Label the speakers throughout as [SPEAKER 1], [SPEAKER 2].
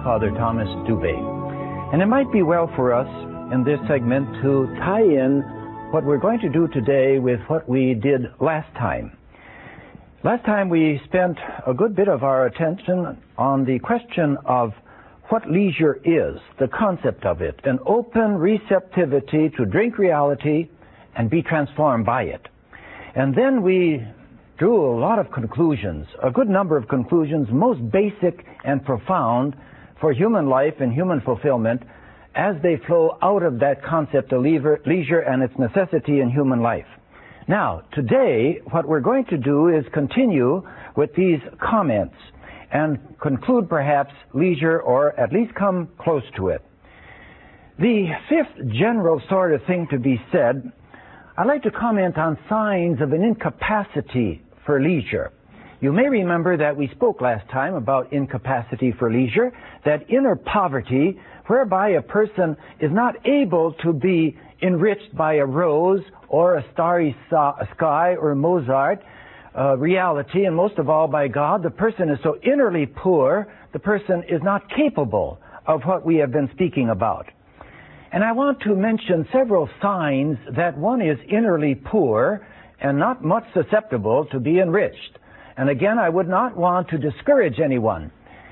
[SPEAKER 1] Father Thomas Dubé. And it might be well for us in this segment to tie in what we're going to do today with what we did last time. Last time we spent a good bit of our attention on the question of what leisure is, the concept of it, an open receptivity to drink reality and be transformed by it. And then we drew a lot of conclusions, a good number of conclusions, most basic and profound for human life and human fulfillment as they flow out of that concept of leisure and its necessity in human life. Now, today, what we're going to do is continue with these comments and conclude perhaps leisure, or at least come close to it. The fifth general sort of thing to be said, I'd like to comment on signs of an incapacity for leisure. You may remember that we spoke last time about incapacity for leisure, that inner poverty whereby a person is not able to be enriched by a rose or a starry sky or Mozart reality, and most of all by God. The person is so innerly poor, the person is not capable of what we have been speaking about. And I want to mention several signs that one is innerly poor and not much susceptible to be enriched. And again, I would not want to discourage anyone.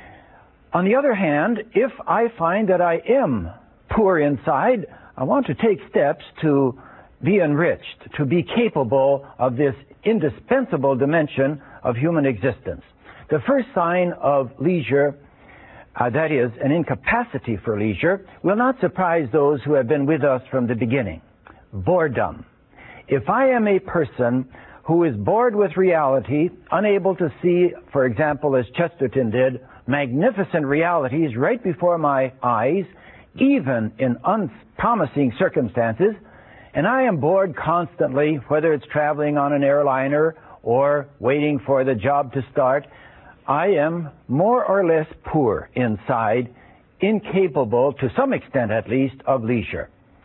[SPEAKER 1] On the other hand, if I find that I am poor inside, I want to take steps to be enriched, to be capable of this indispensable dimension of human existence. The first sign of leisure, that is, an incapacity for leisure, will not surprise those who have been with us from the beginning. Boredom. If I am a person who is bored with reality, unable to see, for example, as Chesterton did, magnificent realities right before my eyes, even in unpromising circumstances, and I am bored constantly, whether it's traveling on an airliner or waiting for the job to start, I am more or less poor inside, incapable, to some extent at least, of leisure.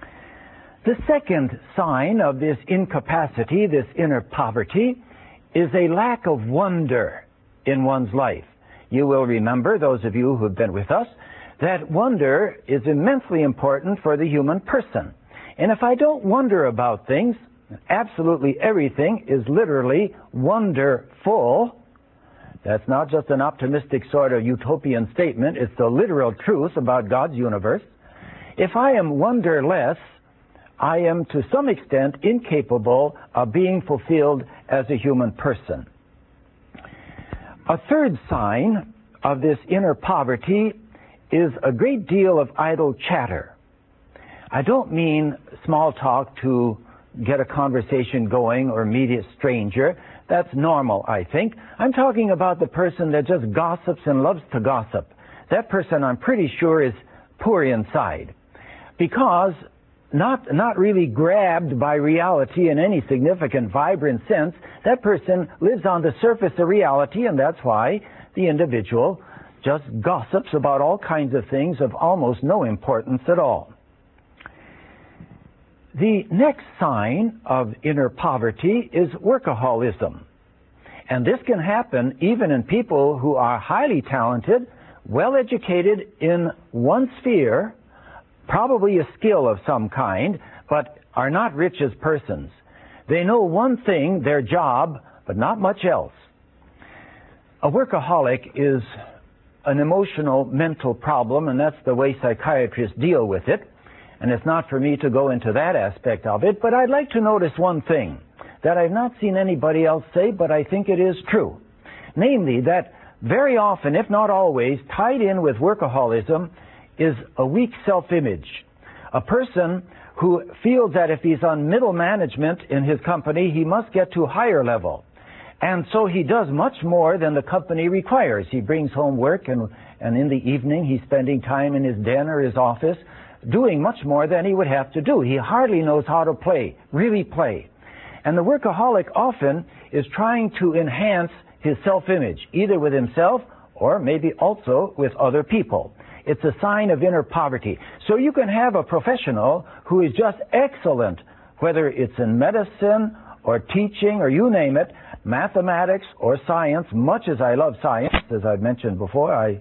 [SPEAKER 1] The second sign of this incapacity, this inner poverty, is a lack of wonder in one's life. You will remember, those of you who have been with us, that wonder is immensely important for the human person. And if I don't wonder about things, absolutely everything is literally wonderful. That's not just an optimistic sort of utopian statement. It's the literal truth about God's universe. If I am wonderless, I am to some extent incapable of being fulfilled as a human person. A third sign of this inner poverty is a great deal of idle chatter. I don't mean small talk to get a conversation going or meet a stranger. That's normal, I think. I'm talking about the person that just gossips and loves to gossip. That person, I'm pretty sure, is poor inside, because not really grabbed by reality in any significant, vibrant sense. That person lives on the surface of reality, and that's why the individual just gossips about all kinds of things of almost no importance at all. The next sign of inner poverty is workaholism. And this can happen even in people who are highly talented, well-educated in one sphere, probably a skill of some kind, but are not rich as persons. They know one thing, their job, but not much else. A workaholic is an emotional, mental problem, and that's the way psychiatrists deal with it. And it's not for me to go into that aspect of it, but I'd like to notice one thing that I've not seen anybody else say, but I think it is true. Namely, that very often, if not always, tied in with workaholism is a weak self-image. A person who feels that if he's on middle management in his company, he must get to a higher level. And so he does much more than the company requires. He brings home work, and in the evening he's spending time in his den or his office, doing much more than he would have to do. He hardly knows how to play, really play. And the workaholic often is trying to enhance his self-image, either with himself or maybe also with other people. It's a sign of inner poverty. So you can have a professional who is just excellent, whether it's in medicine or teaching or you name it, mathematics or science. Much as I love science, as I've mentioned before, I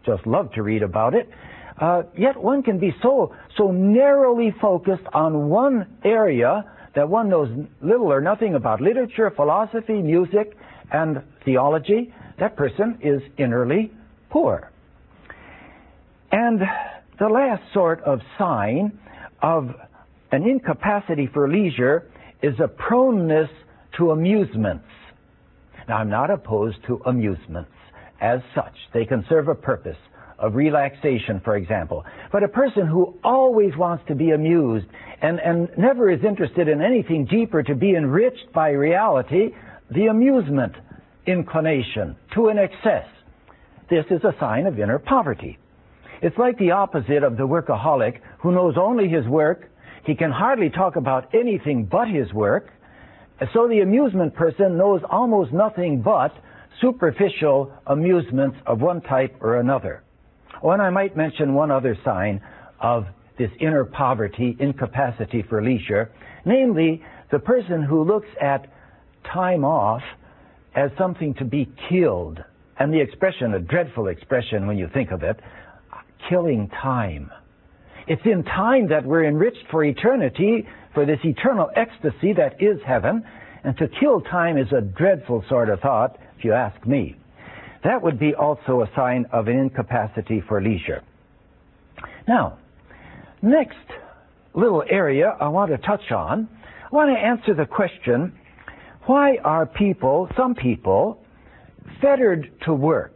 [SPEAKER 1] just love to read about it. Yet one can be so narrowly focused on one area that one knows little or nothing about literature, philosophy, music, and theology. That person is innerly poor. And the last sort of sign of an incapacity for leisure is a proneness to amusements. Now, I'm not opposed to amusements as such. They can serve a purpose of relaxation, for example. But a person who always wants to be amused and never is interested in anything deeper, to be enriched by reality, the amusement inclination to an excess, this is a sign of inner poverty. It's like the opposite of the workaholic who knows only his work. He can hardly talk about anything but his work. So the amusement person knows almost nothing but superficial amusements of one type or another. Oh, and I might mention one other sign of this inner poverty, incapacity for leisure, namely the person who looks at time off as something to be killed. And the expression, a dreadful expression when you think of it, killing time. It's in time that we're enriched for eternity, for this eternal ecstasy that is heaven, and to kill time is a dreadful sort of thought, if you ask me. That would be also a sign of an incapacity for leisure. Now, next little area I want to touch on, I want to answer the question, why are some people, fettered to work?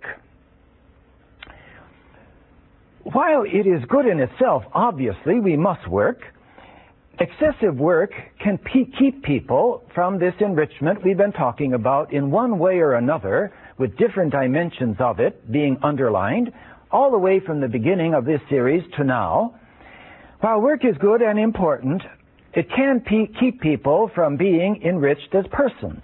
[SPEAKER 1] While it is good in itself, obviously, we must work, excessive work can keep people from this enrichment we've been talking about in one way or another, with different dimensions of it being underlined, all the way from the beginning of this series to now. While work is good and important, it can keep people from being enriched as persons.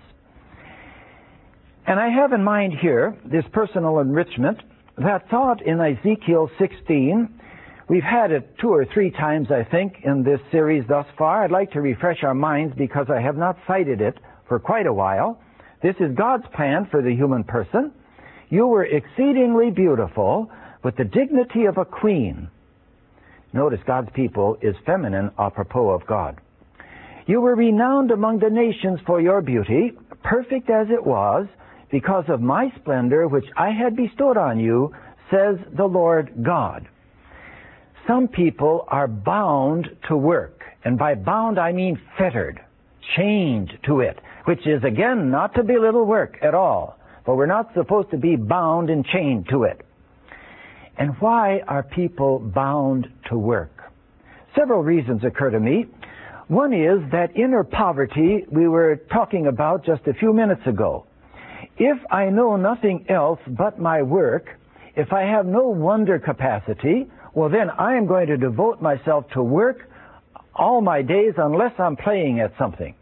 [SPEAKER 1] And I have in mind here this personal enrichment, that thought in Ezekiel 16. We've had it 2 or 3 times, I think, in this series thus far. I'd like to refresh our minds because I have not cited it for quite a while. This is God's plan for the human person. You were exceedingly beautiful with the dignity of a queen. Notice God's people is feminine apropos of God. You were renowned among the nations for your beauty, perfect as it was, because of my splendor which I had bestowed on you, says the Lord God. Some people are bound to work, and by bound I mean fettered, chained to it, which is again not to belittle work at all, but we're not supposed to be bound and chained to it. And why are people bound to work? Several reasons occur to me. One is that inner poverty we were talking about just a few minutes ago. If I know nothing else but my work, if I have no wonder capacity, well then I am going to devote myself to work all my days unless I'm playing at something.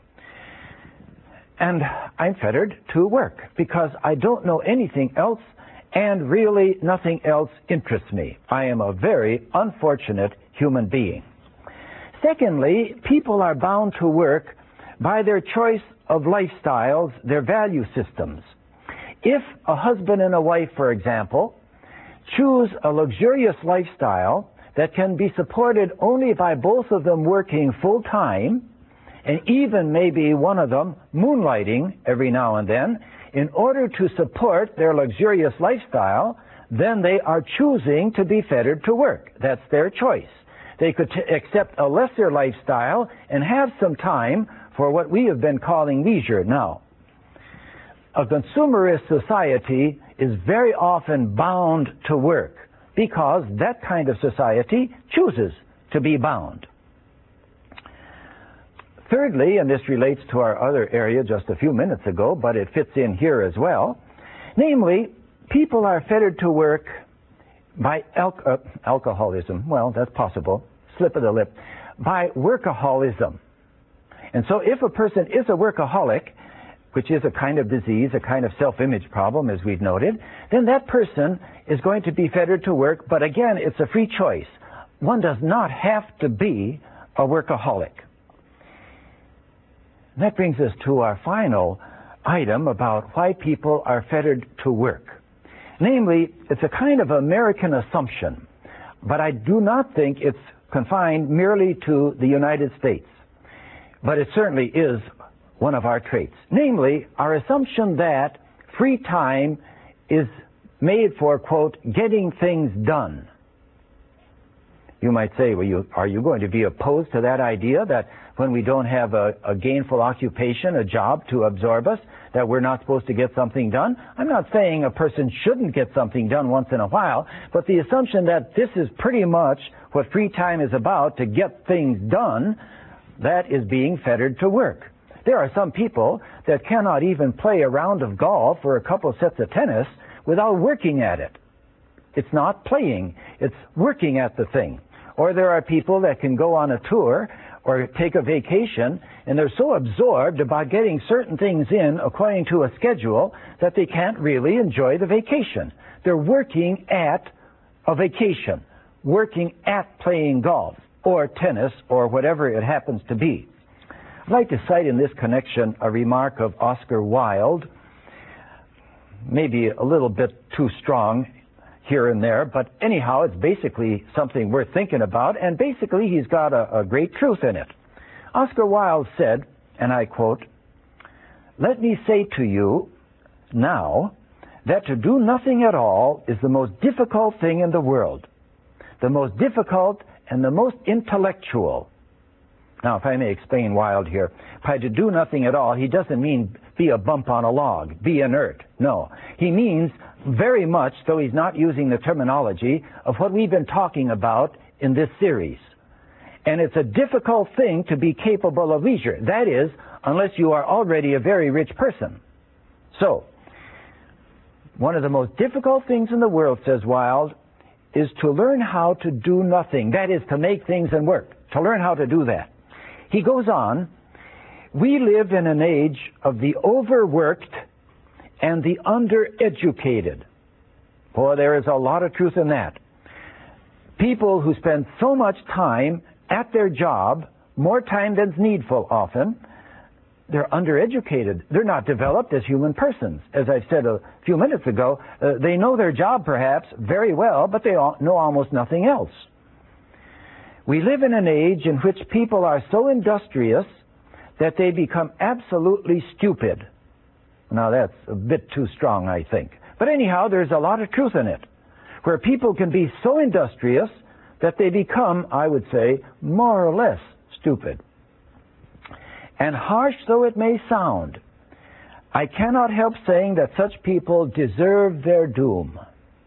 [SPEAKER 1] And I'm fettered to work because I don't know anything else, and really nothing else interests me. I am a very unfortunate human being. Secondly, people are bound to work by their choice of lifestyles, their value systems. If a husband and a wife, for example, choose a luxurious lifestyle that can be supported only by both of them working full time, and even maybe one of them moonlighting every now and then, in order to support their luxurious lifestyle, then they are choosing to be fettered to work. That's their choice. They could accept a lesser lifestyle and have some time for what we have been calling leisure now. A consumerist society is very often bound to work because that kind of society chooses to be bound. Thirdly, and this relates to our other area just a few minutes ago, but it fits in here as well, namely, people are fettered to work by alcoholism. Well, that's possible. Slip of the lip. By workaholism. And so if a person is a workaholic, which is a kind of disease, a kind of self-image problem, as we've noted, then that person is going to be fettered to work, but again, it's a free choice. One does not have to be a workaholic. And that brings us to our final item about why people are fettered to work. Namely, it's a kind of American assumption, but I do not think it's confined merely to the United States. But it certainly is one of our traits. Namely, our assumption that free time is made for, quote, getting things done. You might say, well, are you going to be opposed to that idea that when we don't have a gainful occupation, a job to absorb us, that we're not supposed to get something done? I'm not saying a person shouldn't get something done once in a while, but the assumption that this is pretty much what free time is about, to get things done, that is being fettered to work. There are some people that cannot even play a round of golf or a couple sets of tennis without working at it. It's not playing, it's working at the thing. Or there are people that can go on a tour or take a vacation, and they're so absorbed about getting certain things in according to a schedule that they can't really enjoy the vacation. They're working at a vacation, working at playing golf or tennis or whatever it happens to be. I'd like to cite in this connection a remark of Oscar Wilde, maybe a little bit too strong here and there, but anyhow, it's basically something worth thinking about, and basically he's got a great truth in it. Oscar Wilde said, and I quote, "Let me say to you now that to do nothing at all is the most difficult thing in the world, the most difficult and the most intellectual." Now, if I may explain Wilde here, by to do nothing at all, he doesn't mean be a bump on a log, be inert. No. He means very much, though he's not using the terminology, of what we've been talking about in this series. And it's a difficult thing to be capable of leisure. That is, unless you are already a very rich person. So, one of the most difficult things in the world, says Wilde, is to learn how to do nothing. That is, to make things and work. To learn how to do that. He goes on, we live in an age of the overworked and the undereducated. Boy, there is a lot of truth in that. People who spend so much time at their job, more time than's needful often, they're undereducated. They're not developed as human persons. As I said a few minutes ago, they know their job perhaps very well, but they know almost nothing else. We live in an age in which people are so industrious that they become absolutely stupid. Now that's a bit too strong, I think. But anyhow, there's a lot of truth in it, where people can be so industrious that they become, I would say, more or less stupid. And harsh though it may sound, I cannot help saying that such people deserve their doom.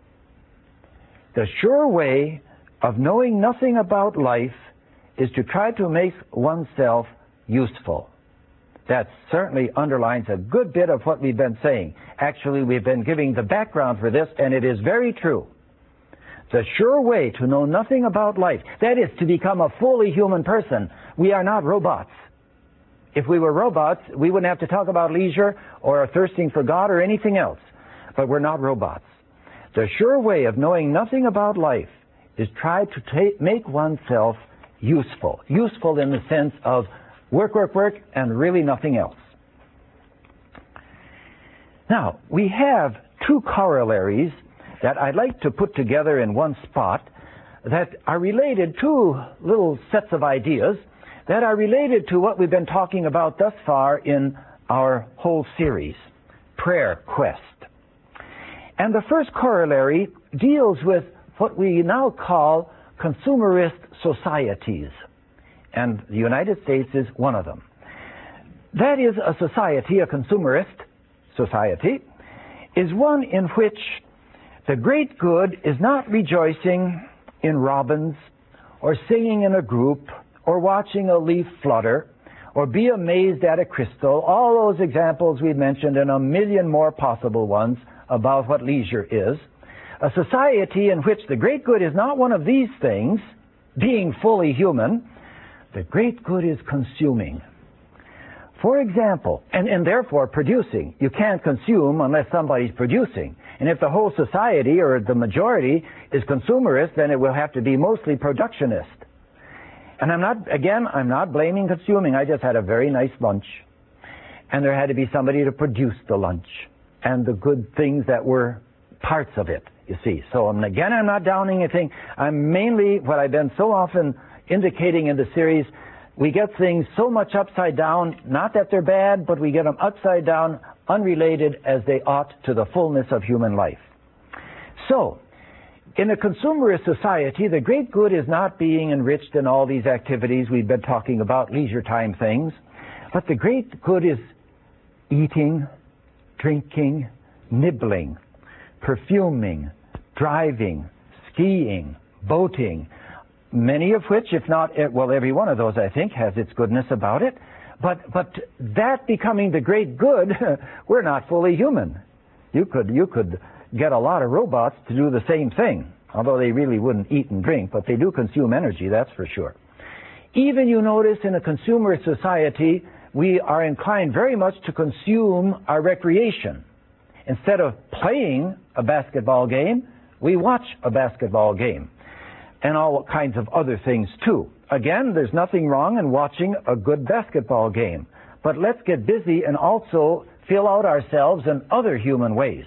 [SPEAKER 1] The sure way of knowing nothing about life is to try to make oneself useful. That certainly underlines a good bit of what we've been saying. Actually, we've been giving the background for this, and it is very true. The sure way to know nothing about life, that is, to become a fully human person. We are not robots. If we were robots, we wouldn't have to talk about leisure or thirsting for God or anything else. But we're not robots. The sure way of knowing nothing about life is try to make oneself useful. Useful in the sense of work, work, work, and really nothing else. Now, we have two corollaries that I'd like to put together in one spot that are related, two little sets of ideas that are related to what we've been talking about thus far in our whole series, Prayer Quest. And the first corollary deals with what we now call consumerist societies. And the United States is one of them. That is a society, a consumerist society, is one in which the great good is not rejoicing in robins or singing in a group or watching a leaf flutter or be amazed at a crystal, all those examples we mentioned and a million more possible ones about what leisure is. A society in which the great good is not one of these things, being fully human. The great good is consuming. For example, and therefore producing. You can't consume unless somebody's producing. And if the whole society or the majority is consumerist, then it will have to be mostly productionist. And I'm not blaming consuming. I just had a very nice lunch. And there had to be somebody to produce the lunch and the good things that were parts of it, you see. So again, I'm not downing anything. I'm mainly, what I've been so often indicating in the series, we get things so much upside down, not that they're bad, but we get them upside down, unrelated as they ought to the fullness of human life. So, in a consumerist society, the great good is not being enriched in all these activities we've been talking about, leisure time things, but the great good is eating, drinking, nibbling, perfuming, driving, skiing, boating, many of which, if not, well, every one of those, I think, has its goodness about it. But that becoming the great good, we're not fully human. You could get a lot of robots to do the same thing, although they really wouldn't eat and drink, but they do consume energy, that's for sure. Even, you notice, in a consumer society, we are inclined very much to consume our recreation. Instead of playing a basketball game, we watch a basketball game. And all kinds of other things too. Again, there's nothing wrong in watching a good basketball game. But let's get busy and also fill out ourselves in other human ways.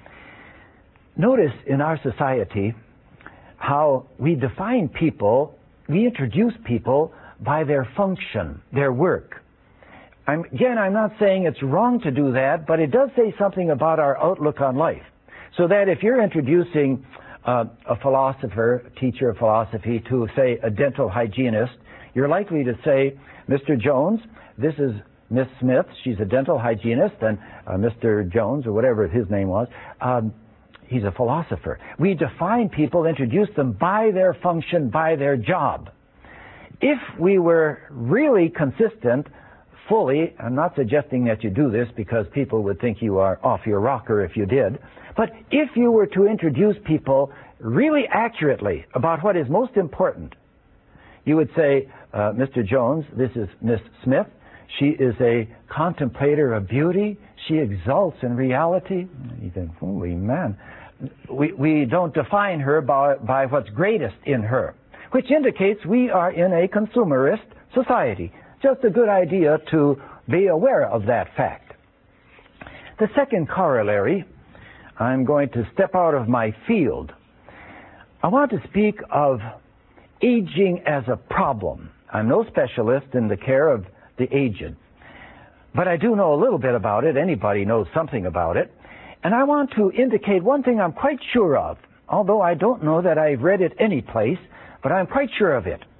[SPEAKER 1] Notice in our society how we define people, we introduce people by their function, their work. I'm not saying it's wrong to do that, but it does say something about our outlook on life. So that if you're introducing a philosopher, a teacher of philosophy, to, say, a dental hygienist, you're likely to say, Mr. Jones, this is Miss Smith, she's a dental hygienist, and Mr. Jones, or whatever his name was, he's a philosopher. We define people, introduce them by their function, by their job. If we were really consistent, fully, I'm not suggesting that you do this because people would think you are off your rocker if you did, but if you were to introduce people really accurately about what is most important, you would say, Mr. Jones, this is Miss Smith. She is a contemplator of beauty. She exalts in reality. You think, holy man. We don't define her by what's greatest in her, which indicates we are in a consumerist society. Just a good idea to be aware of that fact. The second corollary, I'm going to step out of my field. I want to speak of aging as a problem. I'm no specialist in the care of the aged, but I do know a little bit about it. Anybody knows something about it. And I want to indicate one thing I'm quite sure of, although I don't know that I've read it any place, but I'm quite sure of it.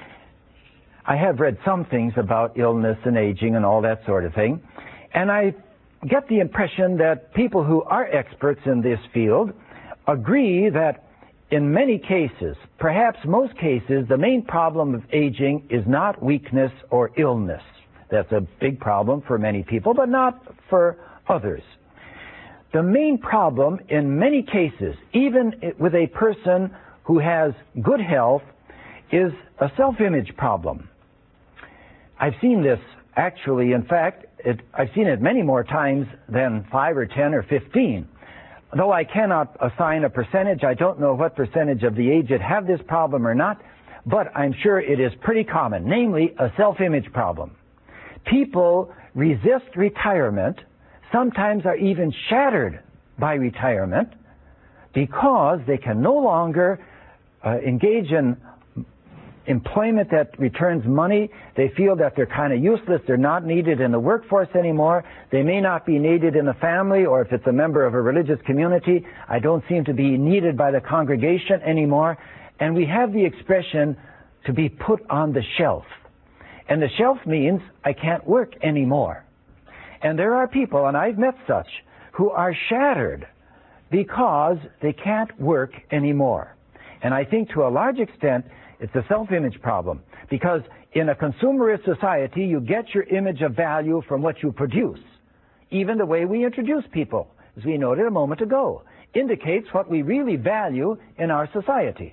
[SPEAKER 1] I have read some things about illness and aging and all that sort of thing, and I get the impression that people who are experts in this field agree that in many cases, perhaps most cases, the main problem of aging is not weakness or illness. That's a big problem for many people, but not for others. The main problem in many cases, even with a person who has good health, is a self-image problem. I've seen this actually, in fact, I've seen it many more times than 5 or 10 or 15. Though I cannot assign a percentage, I don't know what percentage of the aged have this problem or not, but I'm sure it is pretty common, namely a self-image problem. People resist retirement, sometimes are even shattered by retirement, because they can no longer engage in employment that returns money. They feel that they're kind of useless. They're not needed in the workforce anymore. They may not be needed in the family, or if it's a member of a religious community, I don't seem to be needed by the congregation anymore. And we have the expression to be put on the shelf. And the shelf means I can't work anymore. And there are people, and I've met such, who are shattered because they can't work anymore. And I think to a large extent, it's a self-image problem, because in a consumerist society, you get your image of value from what you produce. Even the way we introduce people, as we noted a moment ago, indicates what we really value in our society.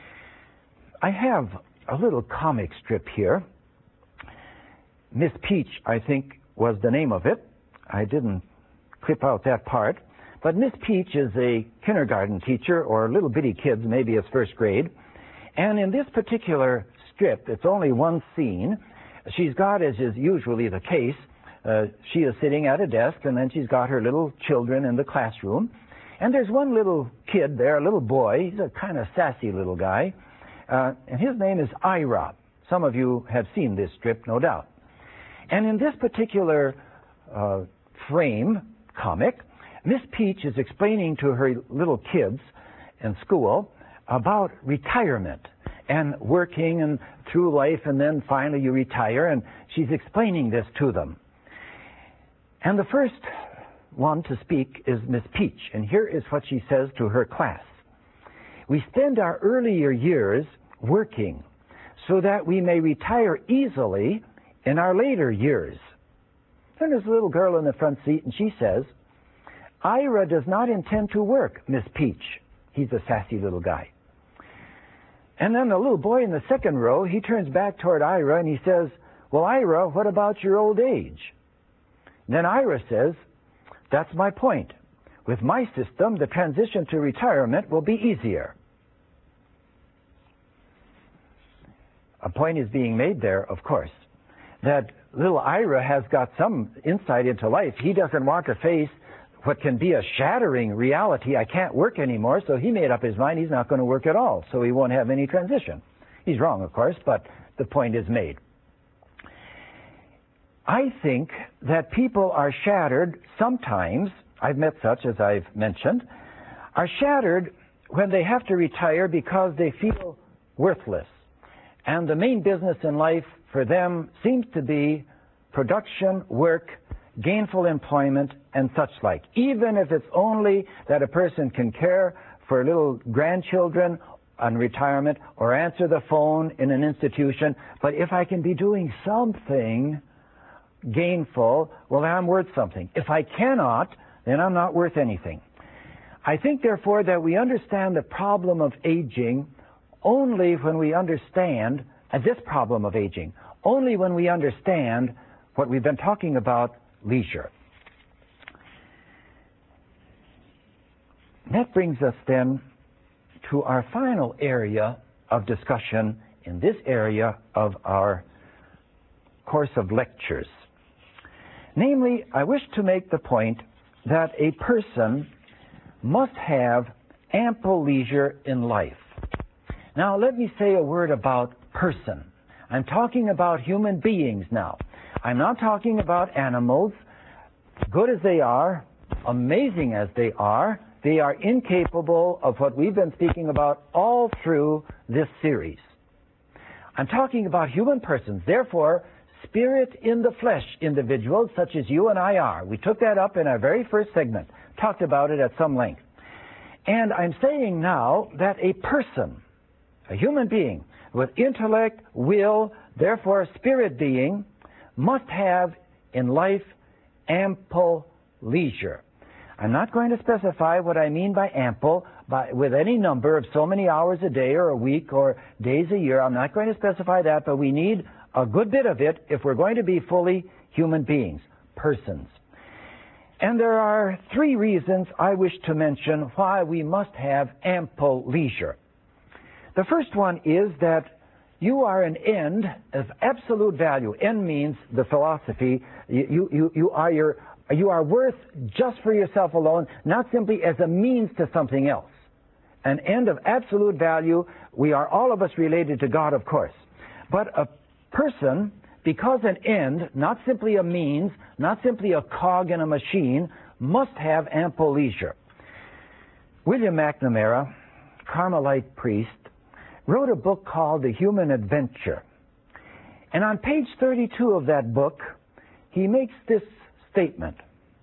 [SPEAKER 1] I have a little comic strip here. Miss Peach, I think, was the name of it. I didn't clip out that part. But Miss Peach is a kindergarten teacher, or little bitty kids, maybe it's first grade. And in this particular strip, it's only one scene. She's got, as is usually the case, she is sitting at a desk, and then she's got her little children in the classroom. And there's one little kid there, a little boy. He's a kind of sassy little guy. And his name is Ira. Some of you have seen this strip, no doubt. And in this particular frame comic, Miss Peach is explaining to her little kids in school about retirement and working and through life, and then finally you retire, and she's explaining this to them. And the first one to speak is Miss Peach, and here is what she says to her class. We spend our earlier years working so that we may retire easily in our later years. Then there's a little girl in the front seat, and she says, Ira does not intend to work, Miss Peach. He's a sassy little guy. And then the little boy in the second row, he turns back toward Ira and he says, well, Ira, what about your old age? And then Ira says, that's my point. With my system, the transition to retirement will be easier. A point is being made there, of course, that little Ira has got some insight into life. He doesn't want to face what can be a shattering reality. I can't work anymore, so he made up his mind he's not going to work at all, so he won't have any transition. He's wrong, of course, but the point is made. I think that people are shattered sometimes, I've met such as I've mentioned, are shattered when they have to retire because they feel worthless. And the main business in life for them seems to be production, work, gainful employment, and such like. Even if it's only that a person can care for little grandchildren on retirement or answer the phone in an institution. But if I can be doing something gainful, well, then I'm worth something. If I cannot, then I'm not worth anything. I think, therefore, that we understand the problem of aging only when we understand this problem of aging, only when we understand what we've been talking about, leisure. That brings us then to our final area of discussion in this area of our course of lectures. Namely, I wish to make the point that a person must have ample leisure in life. Now, let me say a word about person. I'm talking about human beings now. I'm not talking about animals. Good as they are, amazing as they are incapable of what we've been speaking about all through this series. I'm talking about human persons, therefore, spirit in the flesh individuals such as you and I are. We took that up in our very first segment, talked about it at some length. And I'm saying now that a person, a human being with intellect, will, therefore spirit being, must have in life ample leisure. I'm not going to specify what I mean by ample with any number of so many hours a day or a week or days a year. I'm not going to specify that, but we need a good bit of it if we're going to be fully human beings, persons. And there are three reasons I wish to mention why we must have ample leisure. The first one is that you are an end of absolute value. End means the philosophy. You are worth just for yourself alone, not simply as a means to something else. An end of absolute value. We are all of us related to God, of course. But a person, because an end, not simply a means, not simply a cog in a machine, must have ample leisure. William McNamara, Carmelite priest, wrote a book called The Human Adventure. And on page 32 of that book, he makes this statement.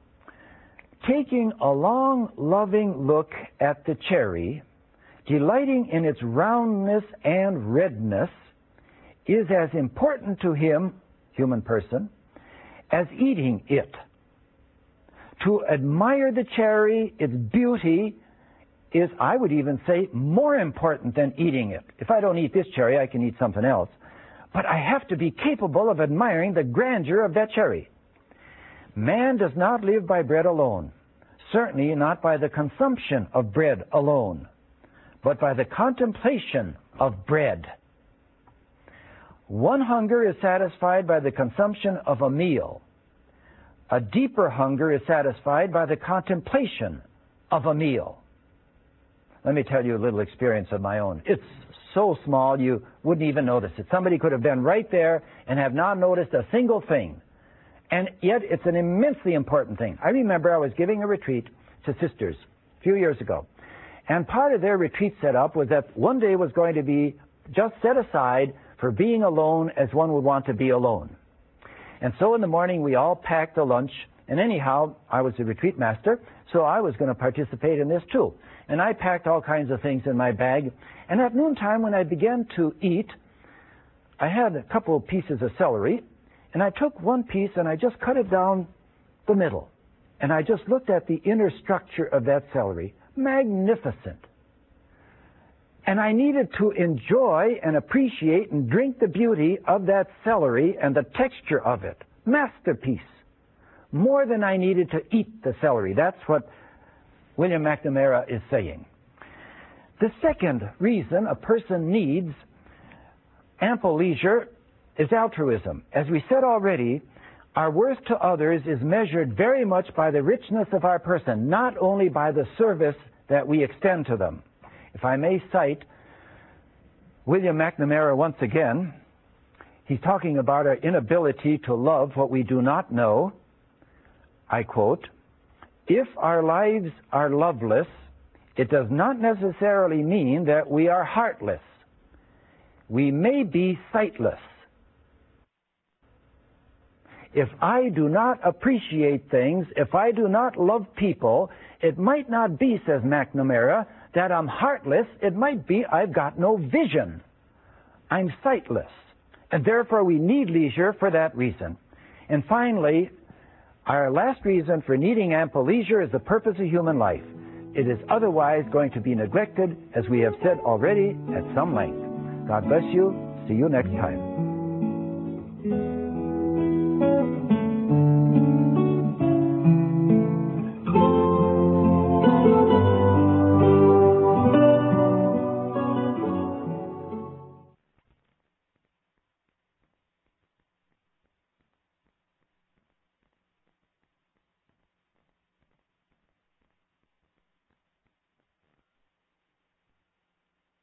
[SPEAKER 1] Taking a long, loving look at the cherry, delighting in its roundness and redness, is as important to him, human person, as eating it. To admire the cherry, its beauty, is, I would even say, more important than eating it. If I don't eat this cherry, I can eat something else. But I have to be capable of admiring the grandeur of that cherry. Man does not live by bread alone, certainly not by the consumption of bread alone, but by the contemplation of bread. One hunger is satisfied by the consumption of a meal. A deeper hunger is satisfied by the contemplation of a meal. Let me tell you a little experience of my own. It's so small you wouldn't even notice it. Somebody could have been right there and have not noticed a single thing. And yet it's an immensely important thing. I remember I was giving a retreat to sisters a few years ago. And part of their retreat setup was that one day was going to be just set aside for being alone as one would want to be alone. And so in the morning we all packed a lunch. And anyhow, I was the retreat master, so I was going to participate in this too. And I packed all kinds of things in my bag. And at noontime, when I began to eat, I had a couple of pieces of celery, and I took one piece and I just cut it down the middle. And I just looked at the inner structure of that celery. Magnificent. And I needed to enjoy and appreciate and drink the beauty of that celery and the texture of it. Masterpiece. More than I needed to eat the celery. That's what William McNamara is saying. The second reason a person needs ample leisure is altruism. As we said already, our worth to others is measured very much by the richness of our person, not only by the service that we extend to them. If I may cite William McNamara once again, he's talking about our inability to love what we do not know. I quote, "If our lives are loveless, it does not necessarily mean that we are heartless. We may be sightless. If I do not appreciate things, if I do not love people, it might not be, says McNamara, that I'm heartless. It might be I've got no vision. I'm sightless. And therefore we need leisure for that reason." And finally, our last reason for needing ample leisure is the purpose of human life. It is otherwise going to be neglected, as we have said already at some length. God bless you. See you next time.